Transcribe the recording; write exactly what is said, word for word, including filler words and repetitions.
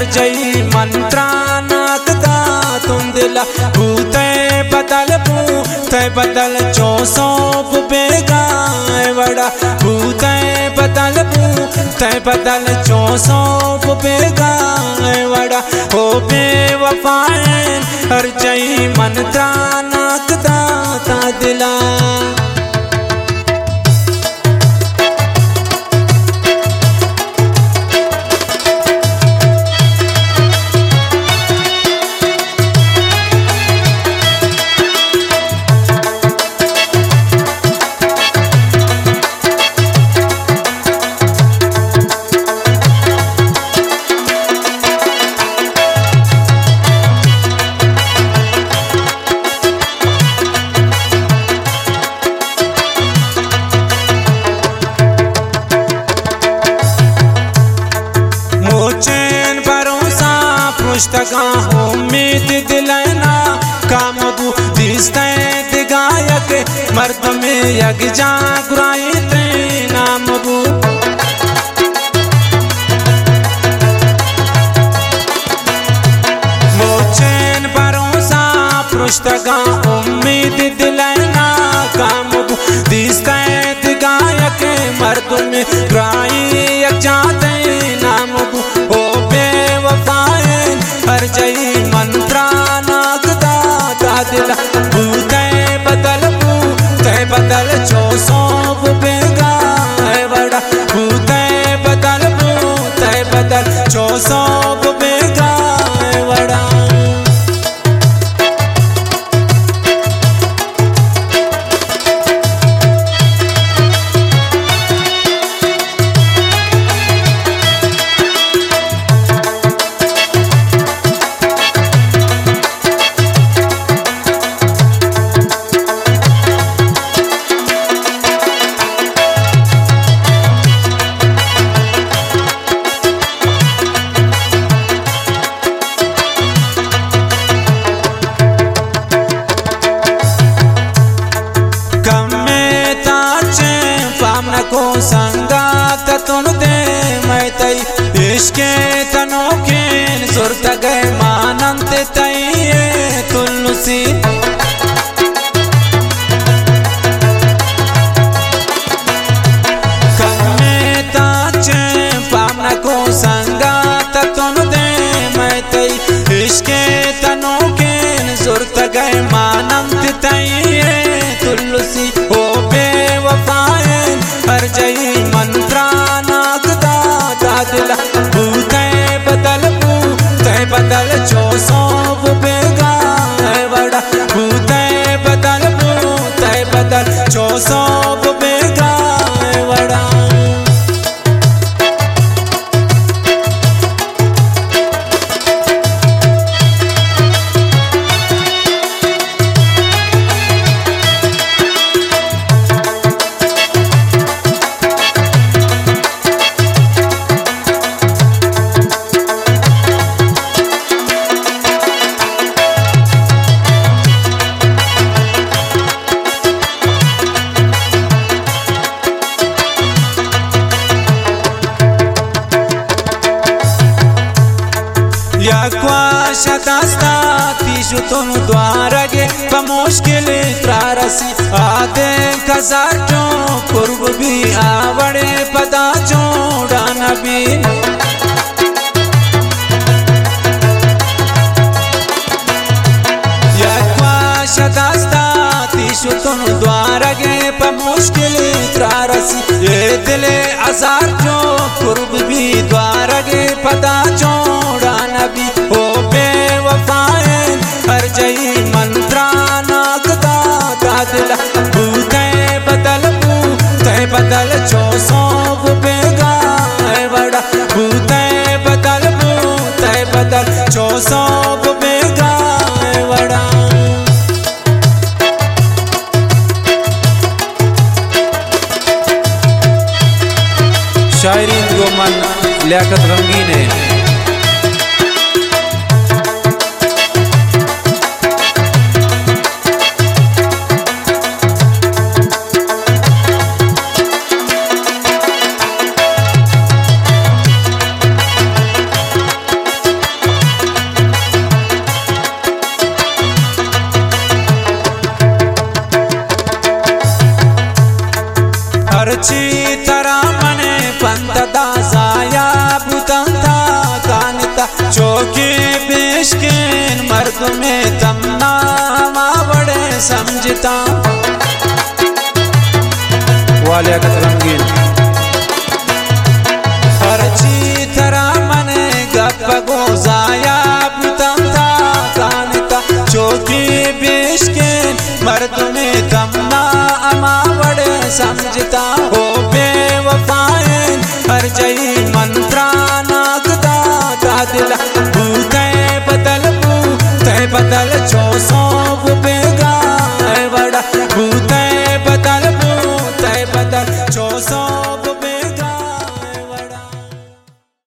जई मंत्रा नाकदा तुम दिला भूते बदल भूते बदल चौसौप बेगा बड़ा भूते बदल भूते बदल चौसौप बेगा बड़ा हो बेवफाएं हर जई मंत्रा नाकदा ता दिला पुस्तका उम्मीद दिलना कामबू दिस्ते दिगायक मर्द में यग जागराई ते नामबू मोचन भरोसा पुस्तका उम्मीद दिलना कामबू दिस्ते दिगायक मर्द में ग्राई यग जाते नामबू ओ बेवफाए हर जई मंत्रा नाकदा ता दिला भूते बदल भूते बदल चौसौप बेगा बड़ा भूते बदल भूते बदल चौसौप बेगा बड़ा को संगात तुन दे मैं तई इश्के तनोखे सुरत गए मानंत तई तुलसी कमे ताचे पामना को संगात तुन दे मैं तई इश्के तनोखे सुरत गए मानंत तई तुलसी ओ बेवफाए हर जई मंत्रा नाकदा ता दिला भूते बदल भूते बदल चौसौप बेगा बड़ा भूते बदल भूते बदल चौसौप बेगा बड़ा शदास्ता तीजु तुम द्वारगे बमुश्किल त्रारसी आते कसाचो कुर्ब भी आवड़े पदा जोड़ाना भी यक्वा शदास्ता तीजु तुम द्वारगे बमुश्किल त्रारसी ये दिले अजार जो कुर्ब भी द्वारगे पदा जोड़ाना भी हो बेवफाए हर जई मंत्रा नाकदा ता दिला भूते बदल भूते बदल चौसौप बेगा बड़ा भूते बदल भूते बदल चौसौप बेगा बड़ा शायरी गोमन लियाकत रंगीन है। मर्द में तमना बड़े समझता वाले रंगीन खर्ची तरह मने गप गोजाया तमता कानता चौकी बीस के मर्द में तमना अमा बड़े समझता हो बेवफाएं हर जई मंत्रा नागदा दिल